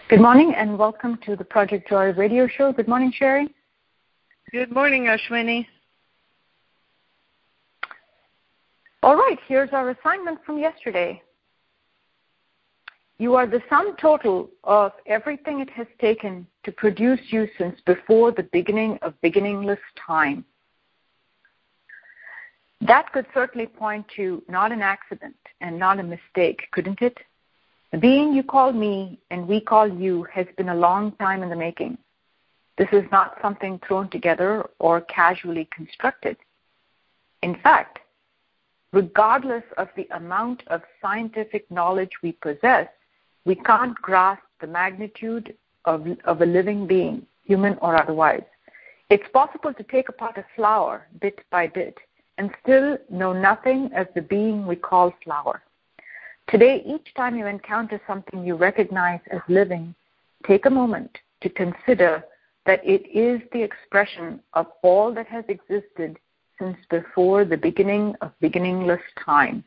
Good morning and welcome to the Project Joy radio show. Good morning, Sherry. Good morning, Ashwini. All right, here's our assignment from yesterday. You are the sum total of everything it has taken to produce you since before the beginning of beginningless time. That could certainly point to not an accident and not a mistake, couldn't it? The being you call me and we call you has been a long time in the making. This is not something thrown together or casually constructed. In fact, regardless of the amount of scientific knowledge we possess, we can't grasp the magnitude of a living being, human or otherwise. It's possible to take apart a flower bit by bit and still know nothing of the being we call flower. Today, each time you encounter something you recognize as living, take a moment to consider that it is the expression of all that has existed since before the beginning of beginningless time.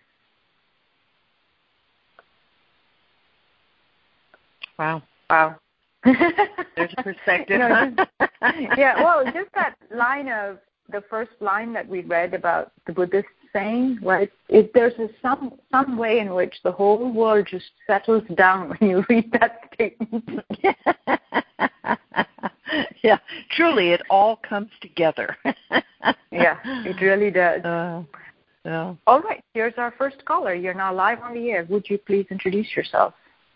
Wow. There's a perspective. Just that line of the first line that we read about the Buddhist saying, right? There's some way in which the whole world just settles down when you read that statement. Yeah, truly, it all comes together. Yeah, it really does. Yeah. All right, here's our first caller. You're now live on the air. Would you please introduce yourself?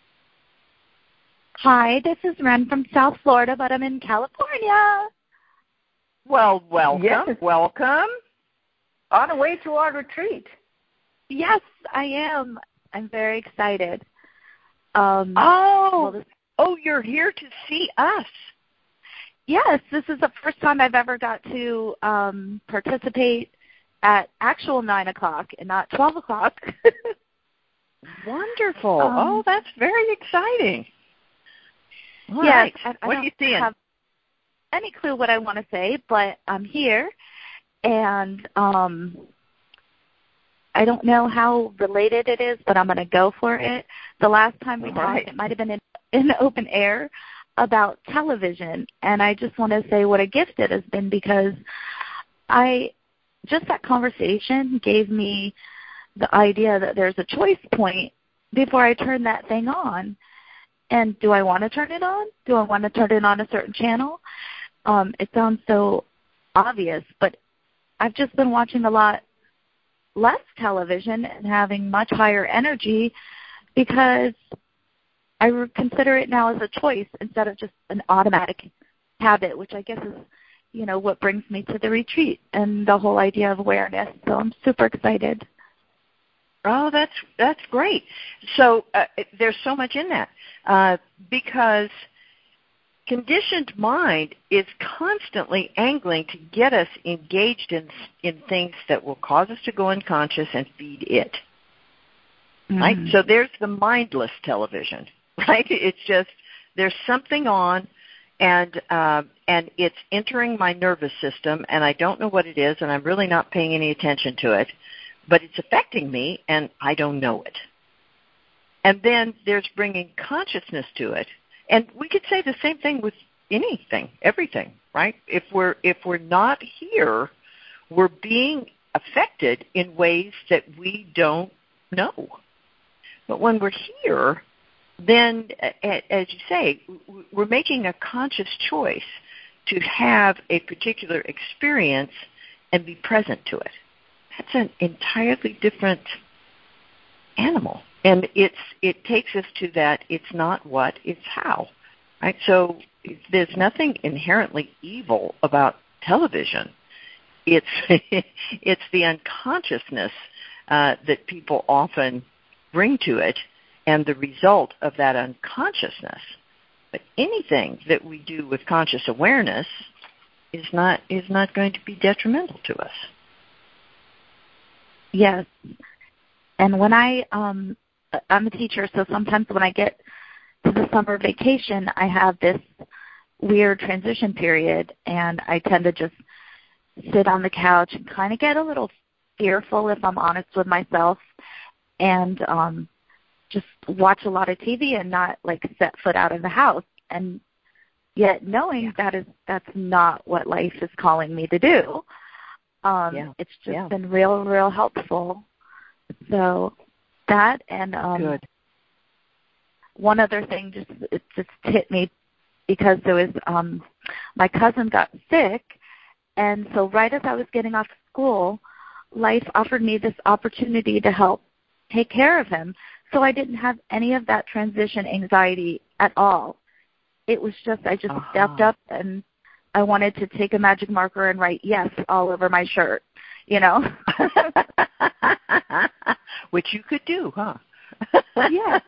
Hi, this is Ren from South Florida, but I'm in California. Well, welcome. Yes. Welcome. On the way to our retreat. Yes, I am. I'm very excited. You're here to see us. Yes, this is the first time I've ever got to participate at actual 9 o'clock and not 12 o'clock. Wonderful. That's very exciting. All yes, right. I what are you seeing? Have any clue what I want to say, but I'm here, and I don't know how related it is, but I'm going to go for it. The last time we talked, it might have been in open air about television, and I just want to say what a gift it has been, because that conversation gave me the idea that there's a choice point before I turn that thing on. And do I want to turn it on? Do I want to turn it on a certain channel? It sounds so obvious, but I've just been watching a lot less television and having much higher energy because I consider it now as a choice instead of just an automatic habit, which I guess is, what brings me to the retreat and the whole idea of awareness. So I'm super excited. Oh, that's great. So there's so much in that because conditioned mind is constantly angling to get us engaged in things that will cause us to go unconscious and feed it. Mm-hmm. Right? So there's the mindless television, right? It's just there's something on and it's entering my nervous system and I don't know what it is and I'm really not paying any attention to it. But it's affecting me, and I don't know it. And then there's bringing consciousness to it. And we could say the same thing with anything, everything, right? If we're not here, we're being affected in ways that we don't know. But when we're here, then, as you say, we're making a conscious choice to have a particular experience and be present to it. That's an entirely different animal. And it takes us to that it's not what, it's how. Right? So there's nothing inherently evil about television. It's it's the unconsciousness that people often bring to it and the result of that unconsciousness. But anything that we do with conscious awareness is not going to be detrimental to us. Yes. And when I'm a teacher, so sometimes when I get to the summer vacation, I have this weird transition period, and I tend to just sit on the couch and kind of get a little fearful, if I'm honest with myself. And just watch a lot of TV and not like set foot out of the house. And yet knowing that's not what life is calling me to do. It's just been real helpful. So that and good. One other thing it just hit me because there was my cousin got sick, and so right as I was getting off school, life offered me this opportunity to help take care of him. So I didn't have any of that transition anxiety at all. It was just I just stepped up and I wanted to take a magic marker and write yes all over my shirt, you know. Which you could do, huh? Yeah.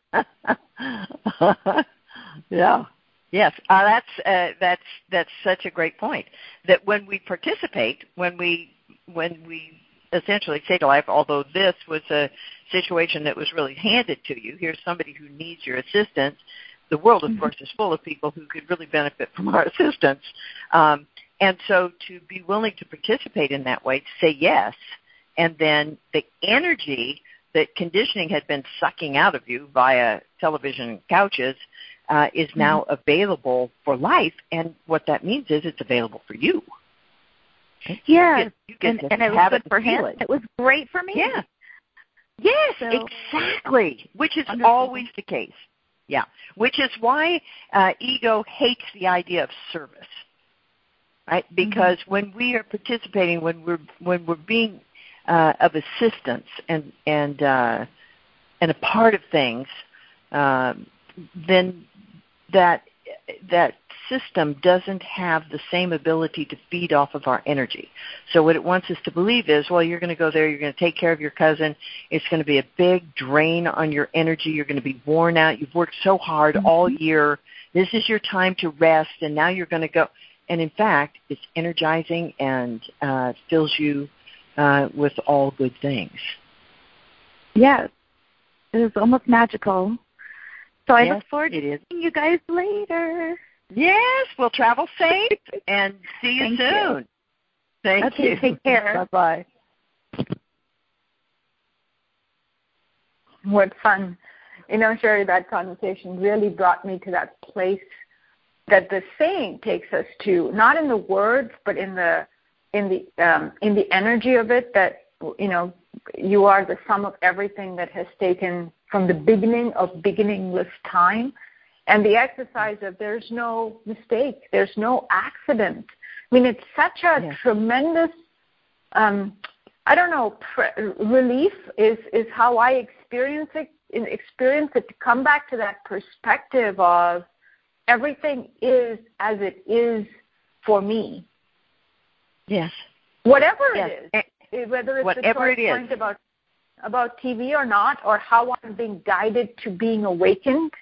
Yeah. Yes. That's such a great point. That when we participate, when we essentially say to life, although this was a situation that was really handed to you, here's somebody who needs your assistance. The world, of course, is full of people who could really benefit from our assistance. And so to be willing to participate in that way, to say yes, and then the energy that conditioning had been sucking out of you via television and couches is now available for life. And what that means is it's available for you. Okay? Yeah. You get and it was good for him. It was great for me. Yeah. Yes, so, exactly, which is wonderful. Always the case. Yeah, which is why ego hates the idea of service, right? Because when we are participating, when we're being of assistance and a part of things, then that system doesn't have the same ability to feed off of our energy. So what it wants us to believe is, well, you're going to go there, you're going to take care of your cousin, it's going to be a big drain on your energy, you're going to be worn out, you've worked so hard all year, this is your time to rest, and now you're going to go. And in fact, it's energizing and fills you with all good things. Yes, it was almost magical. So I look forward to seeing you guys later. Yes, we'll travel safe and see you soon. Thank you. Take care. Bye-bye. What fun. You know, Sherry, that conversation really brought me to that place that the saying takes us to, not in the words, but in the energy of it, that, you know, you are the sum of everything that has taken from the beginning of beginningless time. And the exercise of there's no mistake, there's no accident. I mean, it's such a tremendous, relief is how I experience it, to come back to that perspective of everything is as it is for me. Yes. Whatever it is, whether it's whatever the choice point about TV or not, or how I'm being guided to being awakened.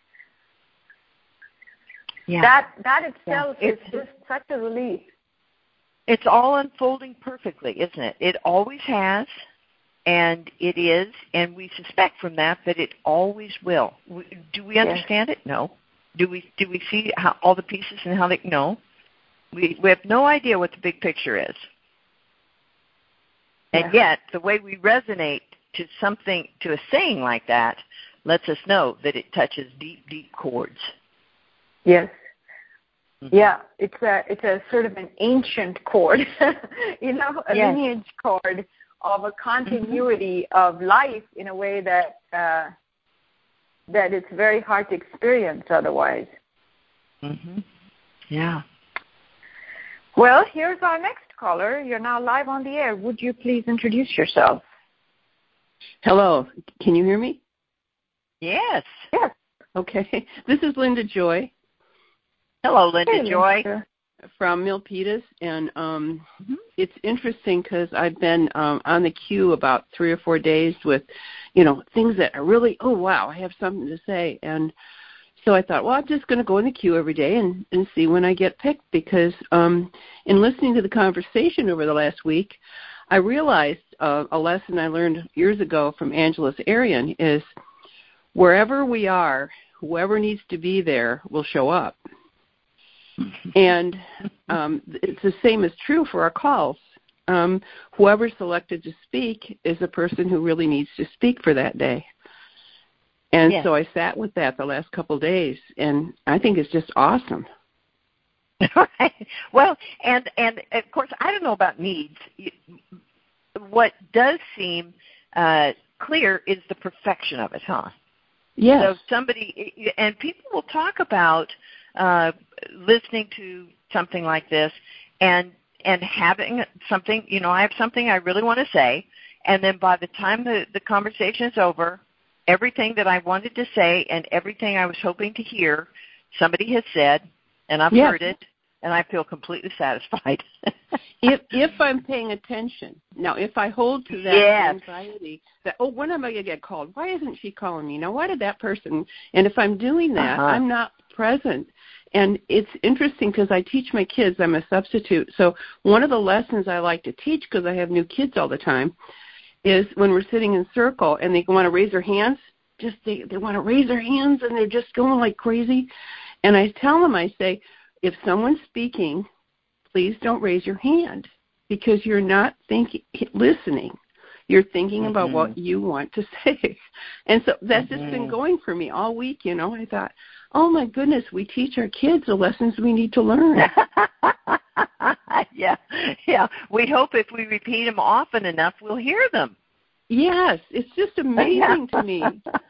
Yeah. That itself is just such a relief. It's all unfolding perfectly, isn't it? It always has, and it is, and we suspect from that it always will. Do we understand it? No. Do we see how all the pieces and how they? No. We have no idea what the big picture is. And yet, the way we resonate to a saying like that, lets us know that it touches deep, deep chords. Yes. Mm-hmm. Yeah, it's a sort of an ancient chord, you know, a lineage chord of a continuity of life in a way that it's very hard to experience otherwise. Mm-hmm. Yeah. Well, here's our next caller. You're now live on the air. Would you please introduce yourself? Hello. Can you hear me? Yes. Yes. Okay. This is Linda Joy. Hello, Linda Joy. From Milpitas. And it's interesting because I've been on the queue about 3 or 4 days with, you know, things that are really, oh, wow, I have something to say. And so I thought, well, I'm just going to go in the queue every day and see when I get picked, because in listening to the conversation over the last week, I realized a lesson I learned years ago from Angeles Arian is wherever we are, whoever needs to be there will show up. And it's the same is true for our calls. Whoever's selected to speak is the person who really needs to speak for that day. And so I sat with that the last couple of days, and I think it's just awesome. Right. Well, and of course, I don't know about needs. What does seem clear is the perfection of it, huh? Yes. So somebody, and people will talk about listening to something like this and having something, I have something I really want to say, and then by the time the conversation is over, everything that I wanted to say and everything I was hoping to hear, somebody has said, and I've heard it, and I feel completely satisfied. if I'm paying attention. Now, if I hold to that anxiety, that, when am I going to get called? Why isn't she calling me? Now, why did that person? And if I'm doing that, I'm not present. And it's interesting because I teach my kids. I'm a substitute. So one of the lessons I like to teach, because I have new kids all the time, is when we're sitting in circle and they want to raise their hands, they want to raise their hands and they're just going like crazy. And I tell them, I say, if someone's speaking, please don't raise your hand because you're not listening. You're thinking about what you want to say. And so that's just been going for me all week, I thought, oh, my goodness, we teach our kids the lessons we need to learn. Yeah. We hope if we repeat them often enough, we'll hear them. Yes, it's just amazing to me.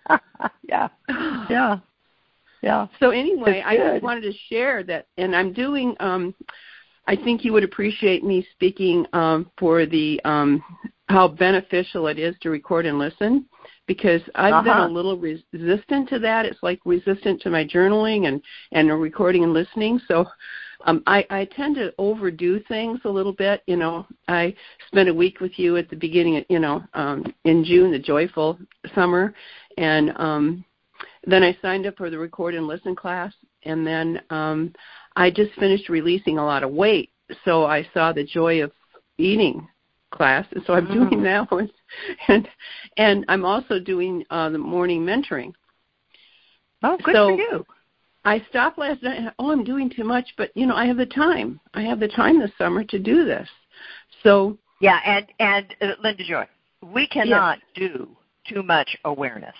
Yeah. So anyway, I just wanted to share that, and I'm doing, I think you would appreciate me speaking for the how beneficial it is to record and listen, because I've been a little resistant to that. It's like resistant to my journaling and recording and listening. So I tend to overdo things a little bit. I spent a week with you at the beginning of, in June, the joyful summer, and then I signed up for the record and listen class, and then I just finished releasing a lot of weight. So I saw the joy of eating class, and so I'm doing that one. And I'm also doing the morning mentoring. Oh, good for you. I stopped last night. I'm doing too much, but, I have the time. I have the time this summer to do this. So yeah, and Linda Joy, we cannot do too much awareness.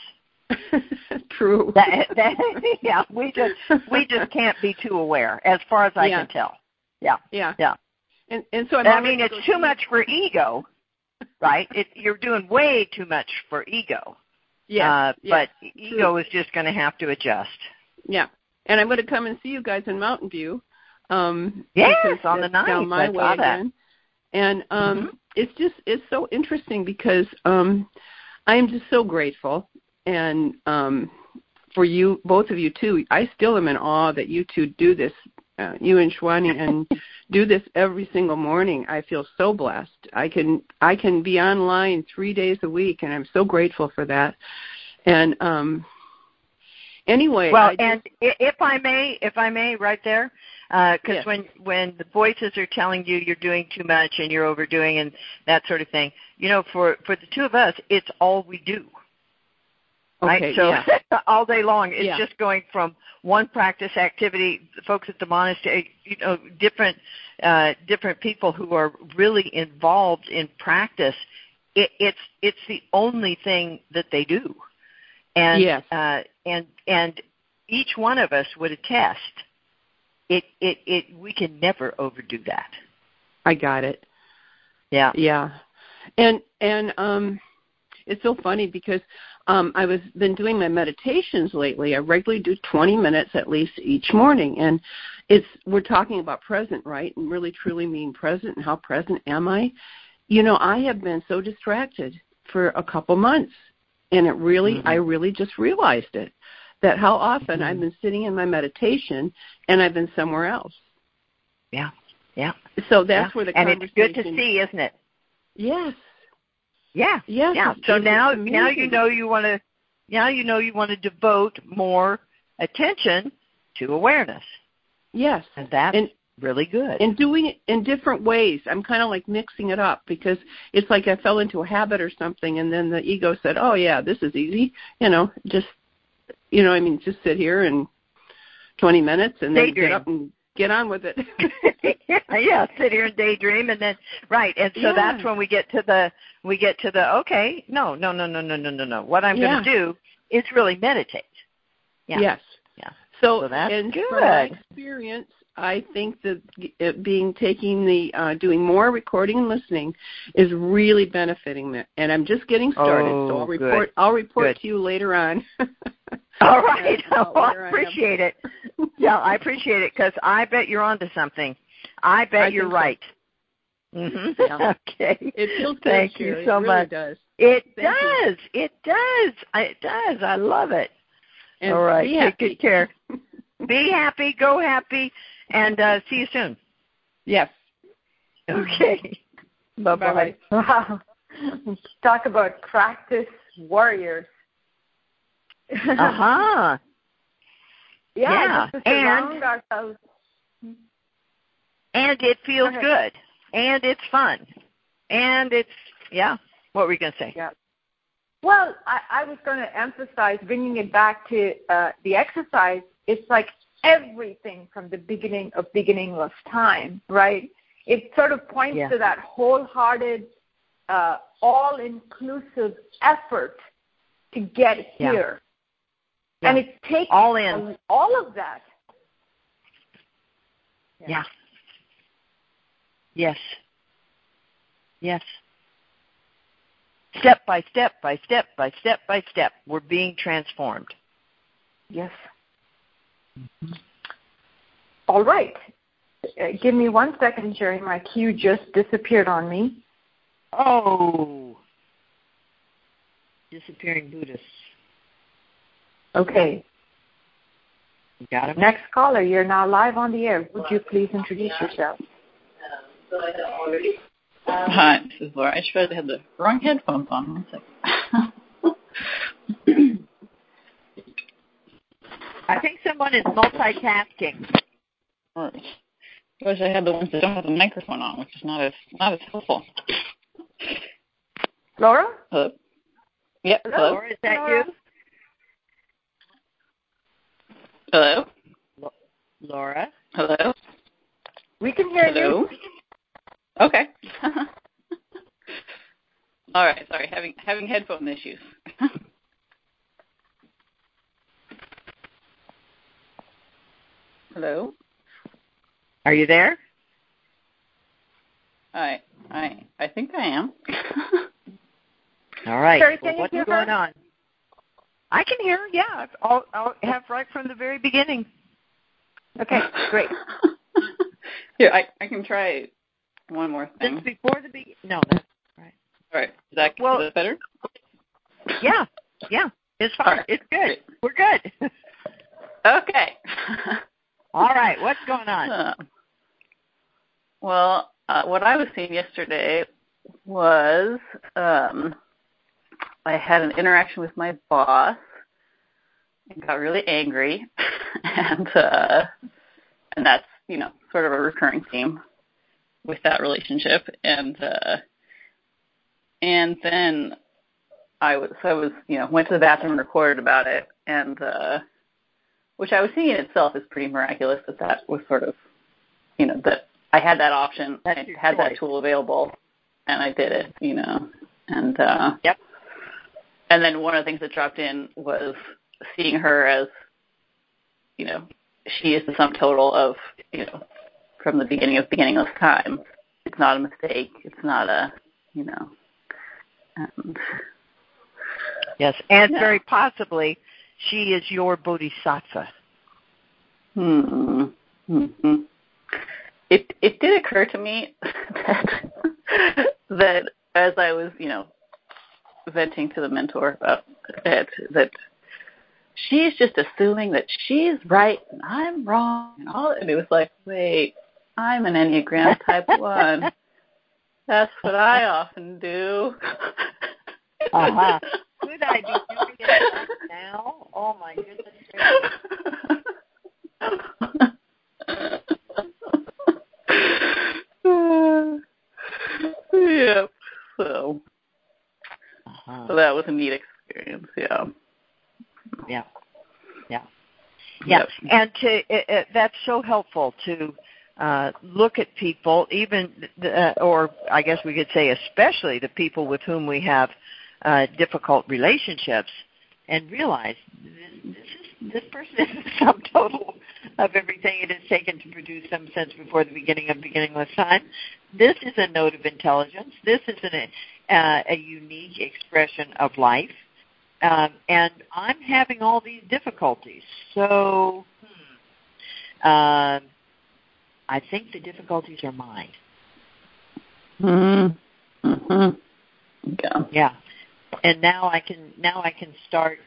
True. We just can't be too aware, as far as I can tell. Yeah. And so it's too much for ego, right? You're doing way too much for ego. But ego is just going to have to adjust. Yeah. And I'm going to come and see you guys in Mountain View. Yes, on the 9th. Down my way again. And it's so interesting because I am just so grateful. And for you, both of you too, I still am in awe that you two do this, you and Shwani, and do this every single morning. I feel so blessed. I can be online 3 days a week, and I'm so grateful for that. And anyway, and if I may, right there, because when the voices are telling you you're doing too much and you're overdoing and that sort of thing, for the two of us, it's all we do. Right? Okay, so all day long, it's just going from one practice activity. The folks at the monastery, different people who are really involved in practice. It's the only thing that they do, and and each one of us would attest. We can never overdo that. I got it. Yeah. And it's so funny because I've been doing my meditations lately. I regularly do 20 minutes at least each morning, and we're talking about present, right? And really truly being present, and how present am I? I have been so distracted for a couple months, and it really, I really just realized it, that how often I've been sitting in my meditation and I've been somewhere else. Yeah. So that's where the conversation. And it's good to see, isn't it? Yes. Yeah. So now you know you want to devote more attention to awareness. Yes. And that's really good. And doing it in different ways. I'm kind of like mixing it up because it's like I fell into a habit or something, and then the ego said, "Oh yeah, this is easy. Just just sit here and 20 minutes and then daydream. Get up and get on with it." Sit here and daydream, and then and so that's when we get to the okay, no. What I'm going to do is really meditate. Yeah. Yes. Yeah. So that's and good. From my experience, I think that doing more recording and listening is really benefiting me. And I'm just getting started, so I'll report to you later on. All right. Well, I appreciate it. Yeah, I appreciate it because I bet you're onto something. I bet you're right. So. Mm-hmm. Yeah. Okay. It feels good. Thank Sherry. you so it really much. Does. It Thank does. You. It does. It does. I love it. And all right. Take good care. Be happy. Go happy. And see you soon. Yes. Okay. Bye-bye. Wow. Talk about practice warriors. Uh-huh. Yeah. Just to surround ourselves. And it feels good. And it's fun. And it's, what were you going to say? Yeah. Well, I was going to emphasize, bringing it back to the exercise, it's like everything from the beginning of beginningless time, right? It sort of points to that wholehearted, all-inclusive effort to get here. Yeah. And it takes all of that. Yeah. Yes. Yes. Step by step by step by step by step, we're being transformed. Yes. Mm-hmm. All right. Give me 1 second, Sherry. My cue just disappeared on me. Oh. Disappearing Buddhists. Okay. You got him? Next caller, you're now live on the air. Would you please introduce yourself? Hi, this is Laura. I should have the wrong headphones on. 1 second. I think someone is multitasking. I wish I had the ones that don't have the microphone on, which is not as helpful. Laura? Hello? Yep. Hello? Laura, is that you? Hello? Laura? Hello? We can hear you. Okay. All right. Sorry, having headphone issues. Hello? Are you there? I think I am. All right. Sherry, what's going on? I can hear. Yeah, I'll have right from the very beginning. Okay, great. Here, I can try one more thing. Since before the beginning. No, that's right. All right. Is that better? Yeah. It's fine. Right. It's good. Great. We're good. Okay. All right. What's going on? Well, what I was seeing yesterday was I had an interaction with my boss and got really angry, and that's sort of a recurring theme with that relationship, and then I was went to the bathroom and recorded about it, and which I was seeing in itself is pretty miraculous that was sort of that I had that option, I had that tool available, and I did it, and yep. And then one of the things that dropped in was seeing her as, she is the sum total of, from the beginning of beginningless time. It's not a mistake. It's not a, Yes, and very possibly she is your bodhisattva. Mm-hmm. It did occur to me that as I was, venting to the mentor about it, that she's just assuming that she's right and I'm wrong, and it was like, wait, I'm an Enneagram type 1. That's what I often do. Uh-huh. Could I be doing it right now? Oh my goodness gracious. Yep. So that was a neat experience. Yeah. Yep. And that's so helpful to look at people, even, or I guess we could say especially the people with whom we have difficult relationships, and realize this person is the sum total of everything it has taken to produce some sense before the beginning of beginningless time. This is a note of intelligence. This is a unique expression of life. And I'm having all these difficulties. So I think the difficulties are mine. Mm-hmm. Yeah. And now I can start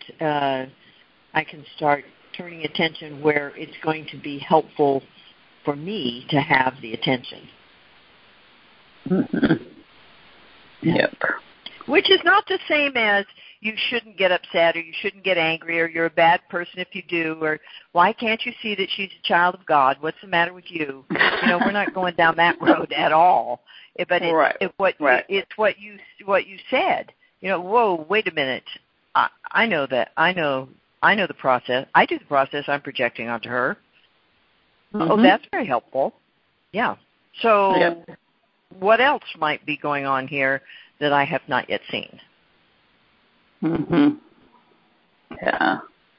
turning attention where it's going to be helpful for me to have the attention. Mm-hmm. Yep. Which is not the same as you shouldn't get upset or you shouldn't get angry or you're a bad person if you do, or why can't you see that she's a child of God? What's the matter with you? We're not going down that road at all. But it's what you said. Whoa, wait a minute. I know that. I know the process. I do the process I'm projecting onto her. Mm-hmm. Oh, that's very helpful. Yeah. So what else might be going on here that I have not yet seen? Mhm. Yeah.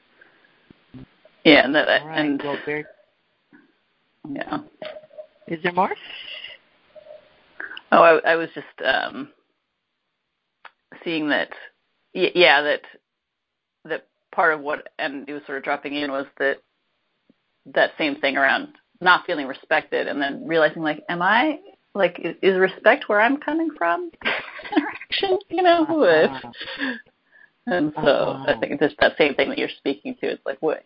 Yeah, and well, yeah. Is there more? Oh, I was just seeing that. Yeah, that part of what, and it was sort of dropping in, was that same thing around not feeling respected, and then realizing, like, am I, like, is respect where I'm coming from? Interaction, And so I think it's that same thing that you're speaking to. It's like, what,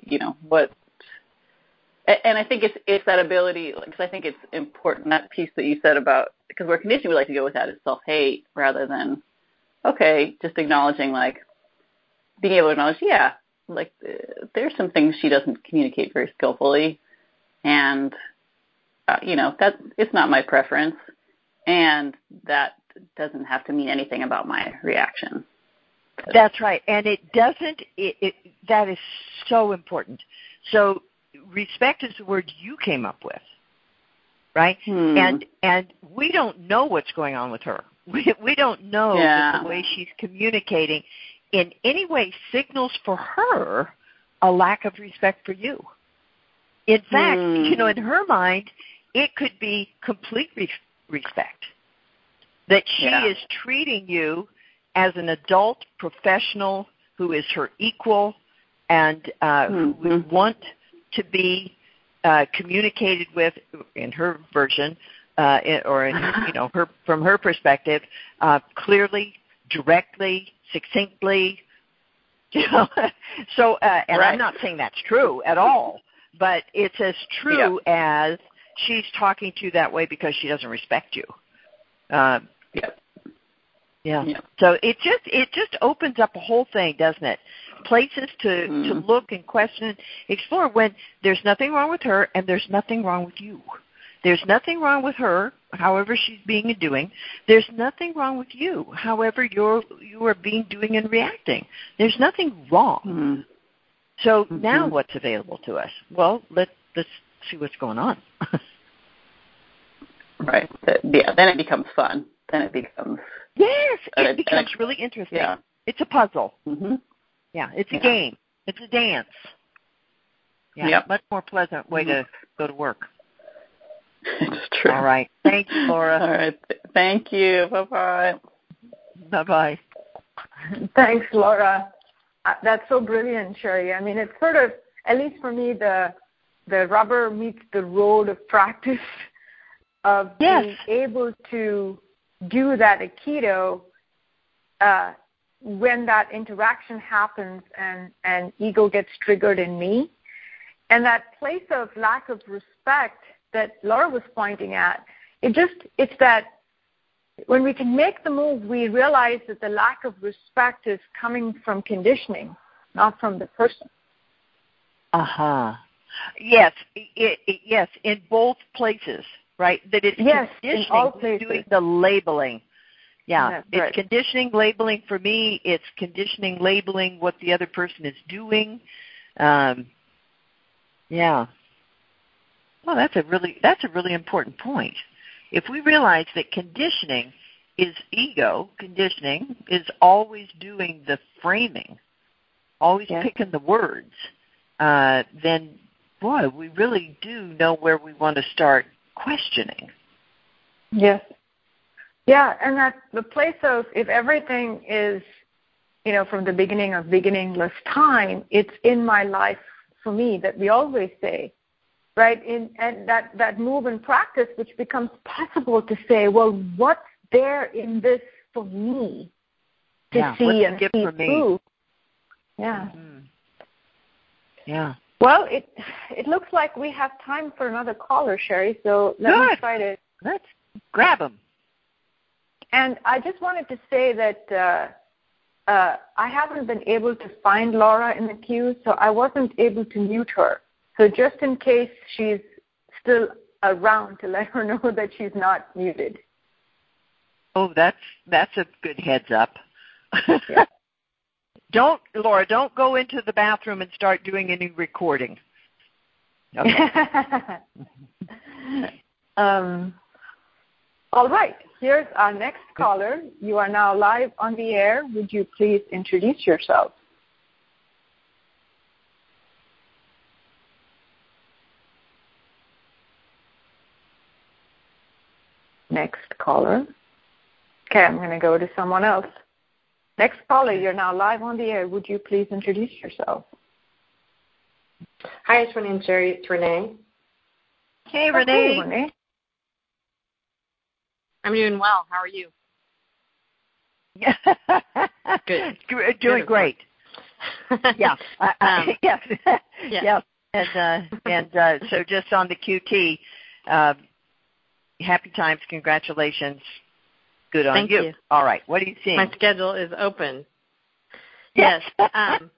and I think it's that ability, because I think it's important, that piece that you said about, because we're conditioned, we like to go with that as self-hate rather than, okay, just acknowledging, like, being able to acknowledge, like, there's some things she doesn't communicate very skillfully, and, that it's not my preference, and that doesn't have to mean anything about my reaction. That's right, and it doesn't. That is so important. So respect is the word you came up with, right? And we don't know what's going on with her. We don't know that the way she's communicating in any way signals for her a lack of respect for you. In fact, in her mind, it could be complete respect, that she is treating you as an adult professional who is her equal and who would want to be communicated with, in her version, from her perspective, clearly, directly, succinctly. So, and I'm not saying that's true at all, but it's as true as she's talking to you that way because she doesn't respect you. Yeah. So it just opens up a whole thing, doesn't it? Places to look and question and explore, when there's nothing wrong with her and there's nothing wrong with you. There's nothing wrong with her, however she's being and doing. There's nothing wrong with you, however you are being, doing, and reacting. There's nothing wrong. So now what's available to us? Well, let's see what's going on. Right. Then it becomes fun. Then it becomes... Yes, it becomes really interesting. Yeah. It's a puzzle. Mm-hmm. Yeah, it's a game. It's a dance. Yeah, much more pleasant way to go to work. It's true. All right. Thank you, Laura. All right. Thank you. Bye-bye. Bye-bye. Thanks, Laura. That's so brilliant, Sherry. I mean, it's sort of, at least for me, the rubber meets the road of practice of being able to do that Aikido when that interaction happens and ego gets triggered in me. And that place of lack of respect that Laura was pointing at, it's that when we can make the move, we realize that the lack of respect is coming from conditioning, not from the person. Yes, yes, in both places. Right, that it's conditioning, doing the labeling. Yeah, it's conditioning, labeling for me. It's conditioning, labeling what the other person is doing. Well, that's a really important point. If we realize that conditioning is ego, conditioning is always doing the framing, always picking the words, then, boy, we really do know where we want to start questioning. Yes. Yeah, and at the place of, if everything is, from the beginning of beginningless time, it's in my life for me that we always say, right? And that move and practice, which becomes possible to say, well, what's there in this for me to see and see through? Yeah. Mm-hmm. Yeah. Well, it looks like we have time for another caller, Sherry. So let's try to. Let's grab them. And I just wanted to say that I haven't been able to find Laura in the queue, so I wasn't able to mute her. So just in case she's still around, to let her know that she's not muted. Oh, that's a good heads up. Yeah. Laura, don't go into the bathroom and start doing any recording. Okay. All right. Here's our next caller. You are now live on the air. Would you please introduce yourself? Next caller. Okay, I'm going to go to someone else. Next caller, you're now live on the air. Would you please introduce yourself? Hi, it's Renee and Sherry. It's Renee. Hey, Renee. Hey, Renee. I'm doing well. How are you? Good. Doing great. Yeah. Yeah. Yeah. And so just on the QT, happy times, congratulations. Good on Thank you. All right. What are you seeing? My schedule is open. Yes. So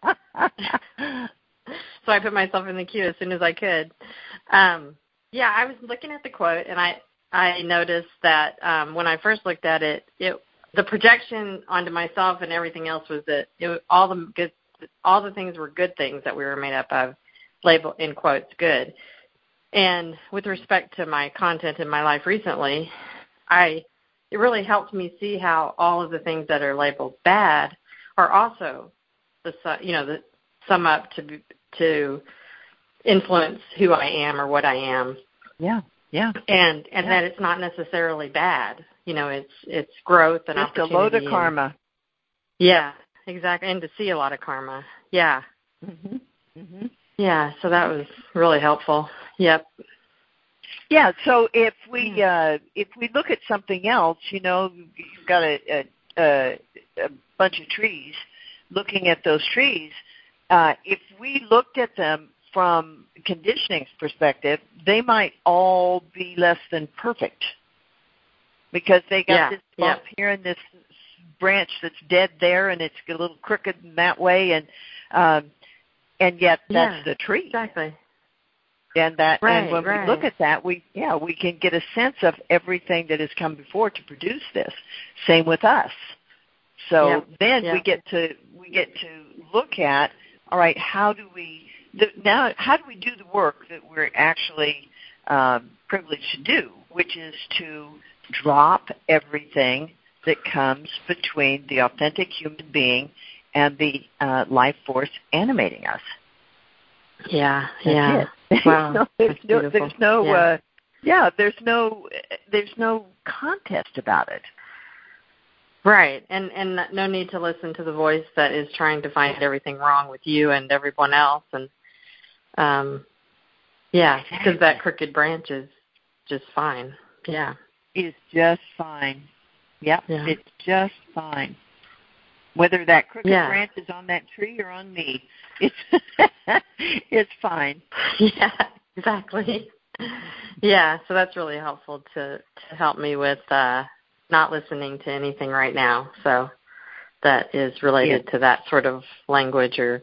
I put myself in the queue as soon as I could. I was looking at the quote, and I noticed that when I first looked at it, the projection onto myself and everything else was that all the things were good things that we were made up of, labeled in quotes good. And with respect to my content in my life recently, it really helped me see how all of the things that are labeled bad are also the sum up to influence who I am or what I am. Yeah. Yeah. And that it's not necessarily bad. It's growth and just opportunity. A load of karma. Yeah, exactly. And to see a lot of karma. Yeah. Mm-hmm. Mm-hmm. Yeah, so that was really helpful. Yep. Yeah, so if we look at something else, you've got a bunch of trees. Looking at those trees, if we looked at them from conditioning's perspective, they might all be less than perfect because they got this bump here and this branch that's dead there, and it's a little crooked in that way, and yet that's the tree. Exactly. And and when we look at that, we can get a sense of everything that has come before to produce this. Same with us. So then we get to look at, all right, how do we do the work that we're actually privileged to do, which is to drop everything that comes between the authentic human being and the life force animating us. Yeah, That's it. Wow. There's no contest about it. Right, and no need to listen to the voice that is trying to find everything wrong with you and everyone else, and because that crooked branch is just fine. Yeah, it's just fine. Yep, yeah. It's just fine. Whether that crooked branch is on that tree or on me, it's fine. Yeah, exactly. Yeah, so that's really helpful to help me with not listening to anything right now. So that is related to that sort of language or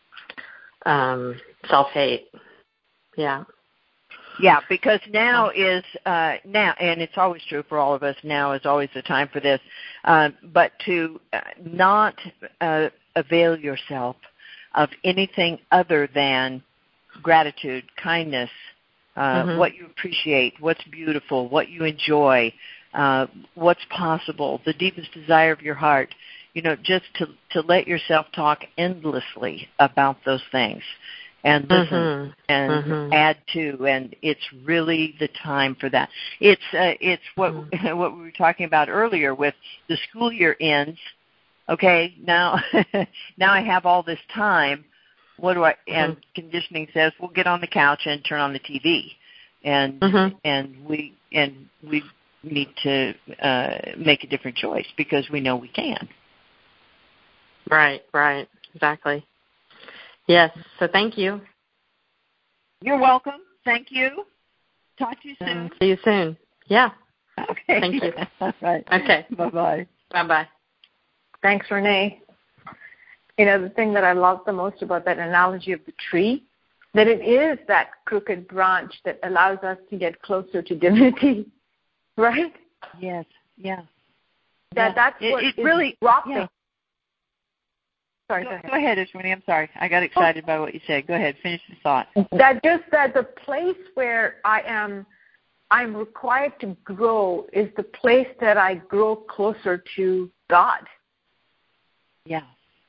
self-hate. Yeah. Yeah, because now, and it's always true for all of us, now is always the time for this, but to not avail yourself of anything other than gratitude, kindness, what you appreciate, what's beautiful, what you enjoy, what's possible, the deepest desire of your heart. just to let yourself talk endlessly about those things and listen and add to, and it's really the time for that. It's what we were talking about earlier with the school year ends. Okay, now I have all this time. What do I? And conditioning says, "Well, get on the couch and turn on the TV," and we need to make a different choice because we know we can. Right, exactly. Yes. So thank you. You're welcome. Thank you. Talk to you soon. See you soon. Yeah. Okay. Thank you. All right. Okay. Bye-bye. Bye-bye. Thanks, Renee. The thing that I love the most about that analogy of the tree, that it is that crooked branch that allows us to get closer to divinity, right? Yes. Yeah. That's what it is really dropping. Yeah. Sorry, go ahead, Ashwini. I'm sorry. I got excited by what you said. Go ahead. Finish the thought. That the place where I'm required to grow is the place that I grow closer to God. Yeah.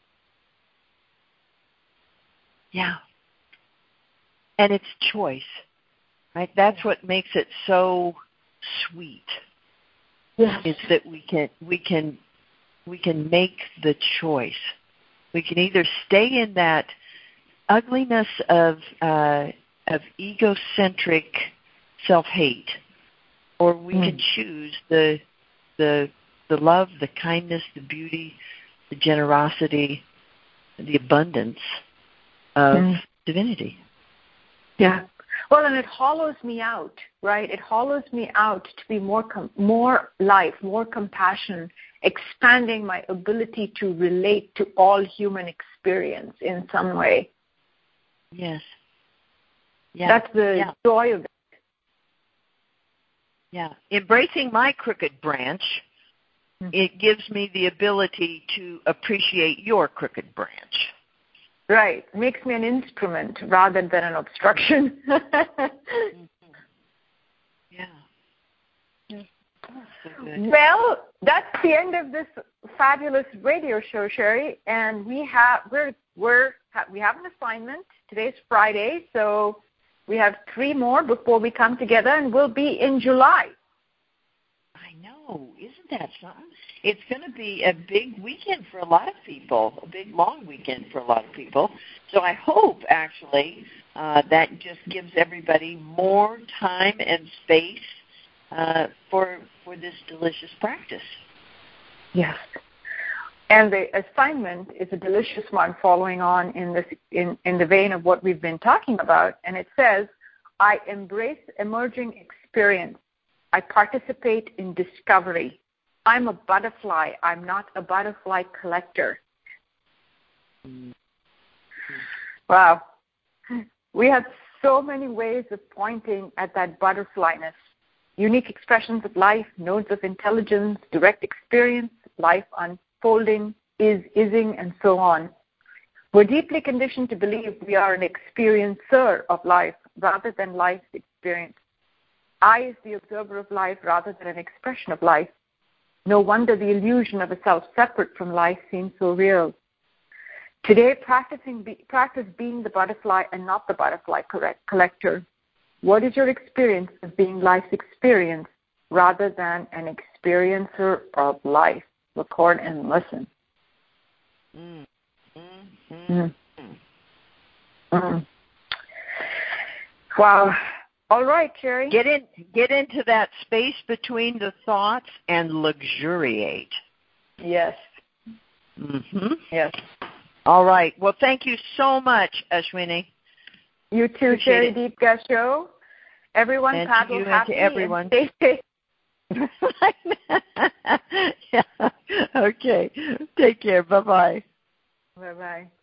Yeah. And it's choice, right? That's what makes it so sweet. Yes. Is that we can make the choice. We can either stay in that ugliness of egocentric self-hate, or we can choose the love, the kindness, the beauty, the generosity, the abundance of divinity. Yeah. Well, and it hollows me out, right? It hollows me out to be more life, more compassion, expanding my ability to relate to all human experience in some way. Yes. Yeah. That's the joy of it. Yeah. Embracing my crooked branch, it gives me the ability to appreciate your crooked branch. Right. It makes me an instrument rather than an obstruction. Yeah. Well, that's the end of this fabulous radio show, Sherry, and we have an assignment. Today's Friday, so we have 3 more before we come together, and we'll be in July. I know. Isn't that something? It's going to be a big weekend for a lot of people, a big, long weekend for a lot of people. So I hope, actually, that just gives everybody more time and space for this delicious practice. Yes. And the assignment is a delicious one following on in the vein of what we've been talking about. And it says, I embrace emerging experience. I participate in discovery. I'm a butterfly. I'm not a butterfly collector. Wow. We have so many ways of pointing at that butterflyness. Unique expressions of life, nodes of intelligence, direct experience, life unfolding, ising, and so on. We're deeply conditioned to believe we are an experiencer of life rather than life's experience. I is the observer of life rather than an expression of life. No wonder the illusion of a self separate from life seems so real. Today, practice being the butterfly and not the butterfly collector. What is your experience of being life's experience rather than an experiencer of life? Record and listen. Wow. All right, Sherry. Get into that space between the thoughts and luxuriate. Yes. Yes. All right. Well, thank you so much, Ashwini. You too, Sherry Deepka Show. Everyone, and paddle to you happy and to everyone. And stay safe. Yeah. Okay. Take care. Bye-bye. Bye-bye.